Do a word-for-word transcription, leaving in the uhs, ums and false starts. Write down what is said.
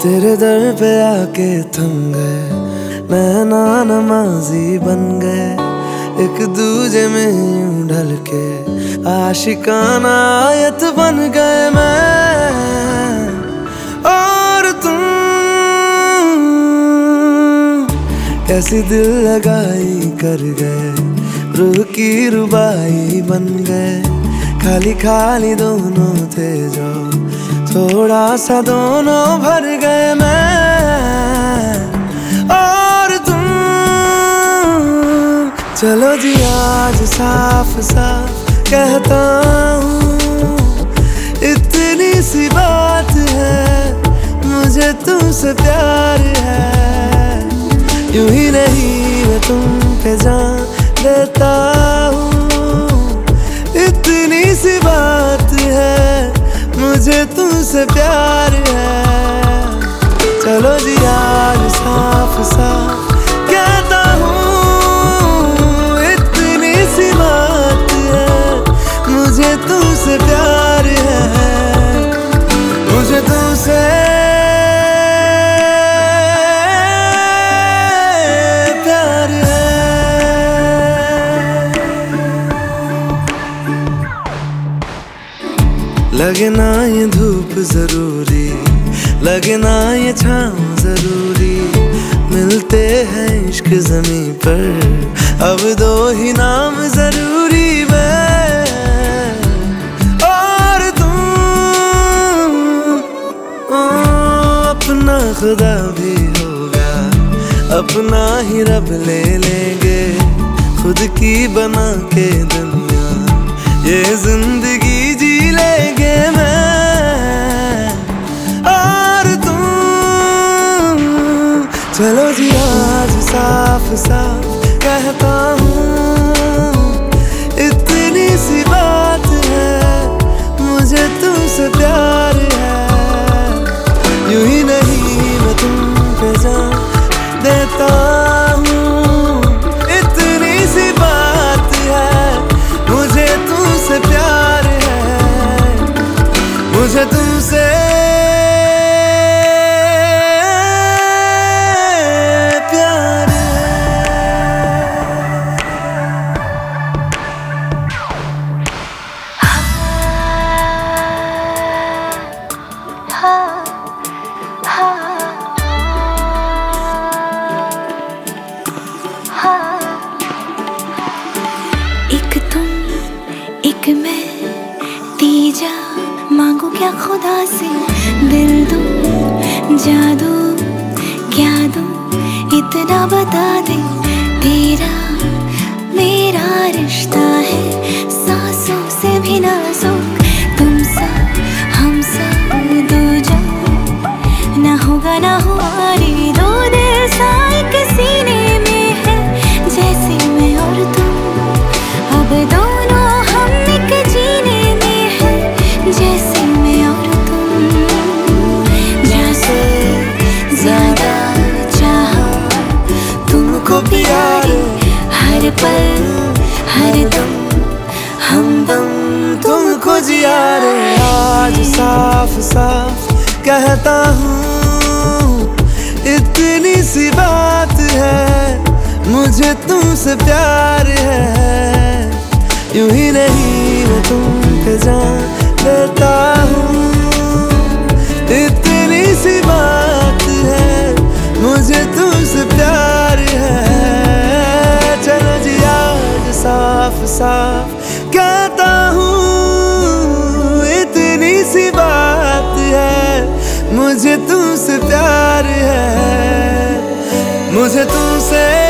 तेरे दर पे आके थम गए, नैना नमाजी बन गए, एक दूजे में यूं ढल के आशिकाना आयत बन गए मैं और तुम। कैसी दिल लगाई कर गए, रूह की रुबाई बन गए, खाली खाली दोनों थे जो थोड़ा सा दोनों भर गए मैं और तुम। चलो जी आज साफ साफ कहता हूँ, इतनी सी बात है, मुझे तुमसे प्यार है। यूं ही नहीं मैं तुम पे जान देता हूँ, इतनी सी बात है, मुझे तुमसे प्यार है। चलो जी आज साफ साफ कहता हूँ, इतनी सी बात है, मुझे तुमसे प्यार है, मुझे तुमसे प्यार है। लगे ना ये धूप जरूरी, लगे ना ये छाँव जरूरी, मिलते हैं इश्क ज़मीं पर, अब दो ही नाम जरूरी मैं और तुम। ओ, अपना खुदा भी होगा, अपना ही रब ले लेंगे, खुद की बना के दुनिया ये जिंदगी जी लेंगे मैं और तुम। चलो जी आज साफ साफ कहता हूँ, इतनी सी बात है, मुझे तुमसे प्यार है। यूं ही नहीं मैं तुम पे जान देता हूँ, इतनी सी बात है, मुझे तुमसे प्यार है, मुझे तुमसे प्यार एक तुम एक मैं, तीजा मांगू क्या खुदा से, दिल दूं जादू क्या दूं, इतना बता दे, तेरा मेरा रिश्ता है सांसों से भी नाजुक, तुम सा हम सा दो जो ना होगा ना हुआ रे, दो दिल सा एक सीने में है, जैसे मैं और तुम, अब दोनों हम एक जीने में है, जैसे मैं और तुम। जैसे ज्यादा चाहा तुमको प्यारे, हर पल हर दम हमदम तुमको जिया रे। आज साफ साफ कहता हूँ, इतनी सी बात है, मुझे तुमसे प्यार है। यूं ही नहीं मैं तुम पे जान देता हूँ, इतनी सी बात है, मुझे तुमसे प्यार है। चलो जी आज साफ साफ कहता हूँ, इतनी सी बात है, मुझे तुमसे प्यार है, मुझे तुमसे